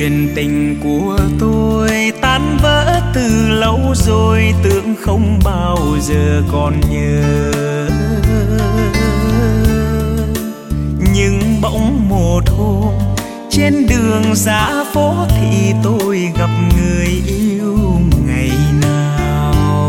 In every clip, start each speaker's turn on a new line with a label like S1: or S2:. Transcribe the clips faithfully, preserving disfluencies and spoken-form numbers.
S1: Chuyện tình của tôi tan vỡ từ lâu rồi, tưởng không bao giờ còn nhớ. Nhưng bỗng một hôm trên đường dã phố thì tôi gặp người yêu ngày nào.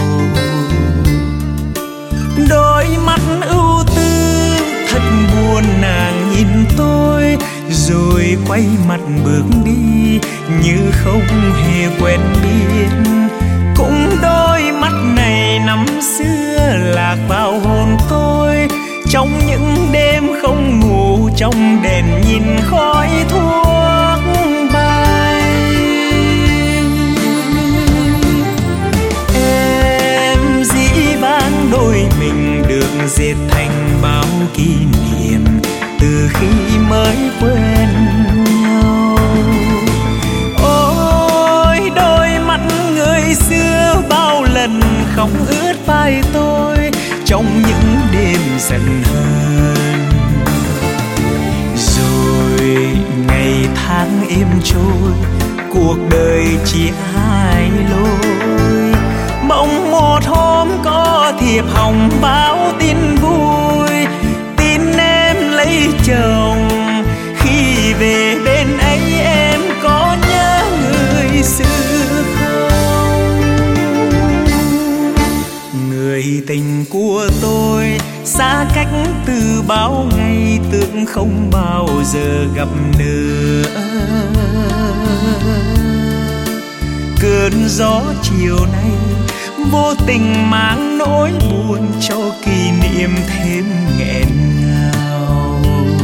S1: Đôi mắt ưu tư thật buồn, nàng nhìn tôi rồi quay mặt bước đi như không hề quen biết. Cũng đôi mắt này năm xưa lạc vào hồn tôi, trong những đêm không ngủ, trong đèn nhìn khói thuốc bay. Em dĩ vãng đôi mình được dệt thành bao kỷ niệm từ khi mới quen nhau. Ôi đôi mắt người xưa bao lần không ướt vai tôi trong những đêm giận hờn. Rồi ngày tháng êm trôi, cuộc đời chia hai lối. Bỗng một hôm có thiệp hồng báo tin vui, tin em lấy chồng. Khi về bên ấy em có nhớ người xưa không? Người tình của tôi xa cách từ bao ngày, tưởng không bao giờ gặp nữa. Cơn gió chiều nay vô tình mang nỗi buồn cho kỷ niệm thêm nghẹn ngào.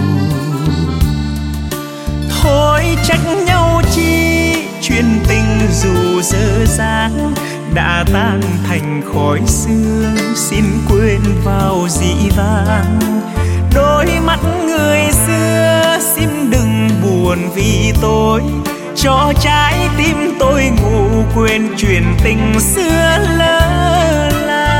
S1: Thôi trách nhau chi, chuyện tình dù dở dang đã tan thành khói sương, xin quên vào dĩ vãng. Đôi mắt người xưa xin đừng buồn vì tôi, cho trái tim tôi ngủ quên chuyện tình xưa lỡ làng.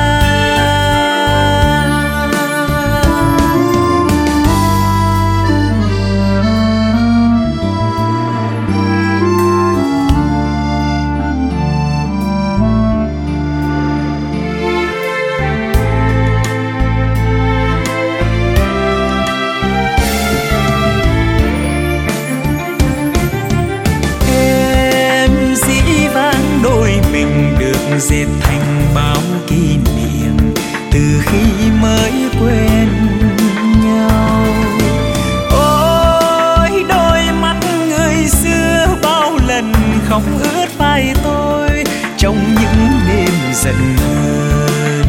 S1: Dệt thành bao kỷ niệm từ khi mới quen nhau. Ôi đôi mắt người xưa bao lần không ướt vai tôi trong những đêm giận hờn.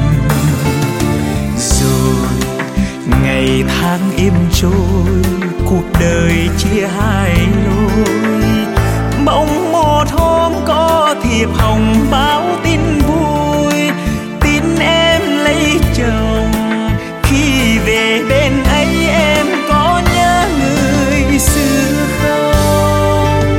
S1: Rồi ngày tháng êm trôi, cuộc đời chia hai lối. Bỗng một hôm có thiệp hồng báo tin vui, tin em lấy chồng. Khi về bên ấy em có nhớ người xưa không?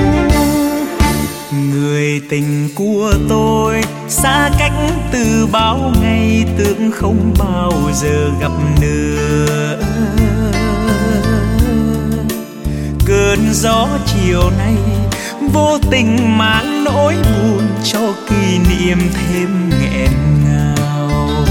S1: Người tình của tôi xa cách từ bao ngày, tưởng không bao giờ gặp nữa. Cơn gió chiều nay vô tình mang nỗi buồn cho kỷ niệm thêm nghẹn ngào.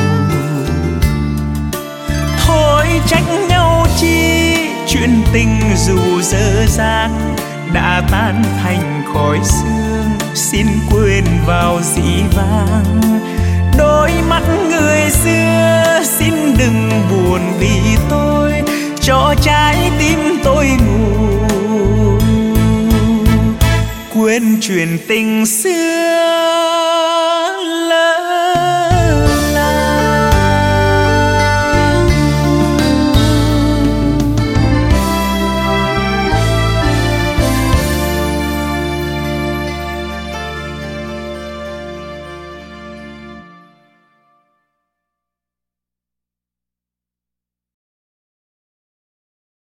S1: Thôi trách nhau chi, chuyện tình dù dở dang đã tan thành khói sương, xin quên vào dĩ vãng. Đôi mắt người xưa xin đừng buồn vì tôi, cho trái tim tôi ngủ quên chuyện tình xưa.